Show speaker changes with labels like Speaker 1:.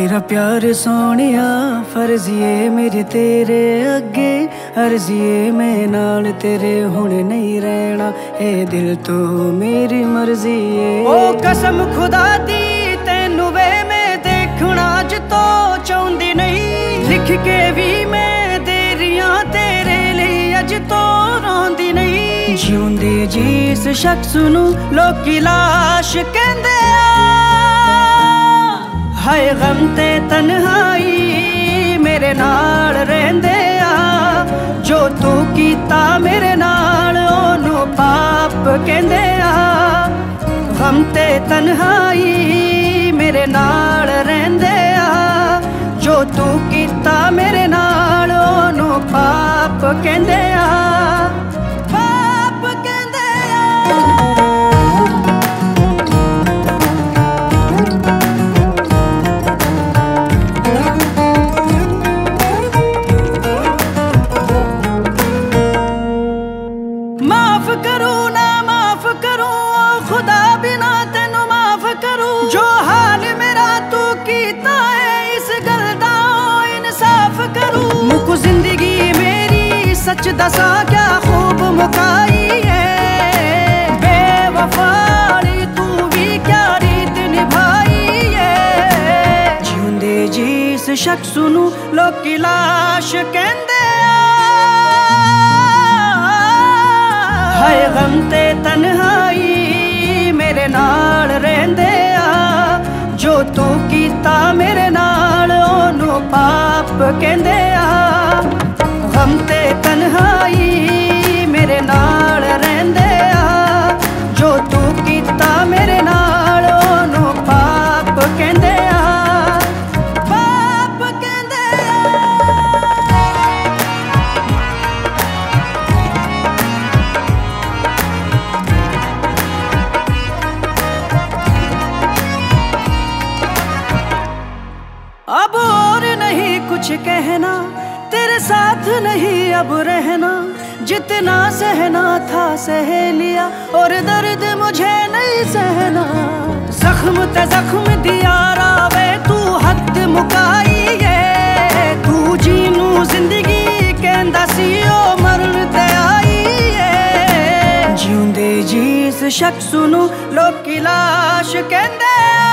Speaker 1: मेरा प्यार सोनिया फर्जिए मेरे तेरे अगे अर्जिए मैं नाल तेरे हुण नहीं रहना ए दिल तो मेरी मर्जी है। ओ कसम खुदा दी तेनू वे मैं देखना अज तो चाहुंदी नहीं लिख के भी मैं दे रिया तेरे लिए अज तो रोंदी नहीं जिउंदी जिस शख्स नू लोकी लाश कहंदे हाय गम ते तन्हाई मेरे नाल रहिंदे आ जो तू कीता मेरे नाल ओनू पाप कहंदे आ गम ते तन्हाई मेरे नाल रहिंदे आ जो तू कीता मेरे नाल ओनू पाप कहंदे आ पाप कहंदे आ। माफ करूं ना माफ करूं खुदा बिना तेनू माफ करूं जो हाल मेरा तू कीता है इस गल दा इंसाफ करूं मुकु जिंदगी मेरी सच दसा क्या खूब मुकाई है बेवफाली तू भी क्या रीत निभाई है जिउंदे जिस शख्स नू लोकी लाश कहंदे हाय गम ते तन्हाई मेरे नाल रहिंदे आ जो तू कीता मेरे नाल ओनू पाप कहंदे आ गम ते तन्हाई मेरे नाल रहिंदे आ जो तू कीता मेरे नाल ओनू पाप कहंदे आ पाप कहंदे आ। अब और नहीं कुछ कहना तेरे साथ नहीं अब रहना जितना सहना था सह लिया और दर्द मुझे नहीं सहना जख्म ते जख्म दिया रावे तू हद मुकाई है तू जीनू जिंदगी कहंदा सी ओ मरण ते आई है जिउंदे जिस शख्स नू लोकी लाश कहंदे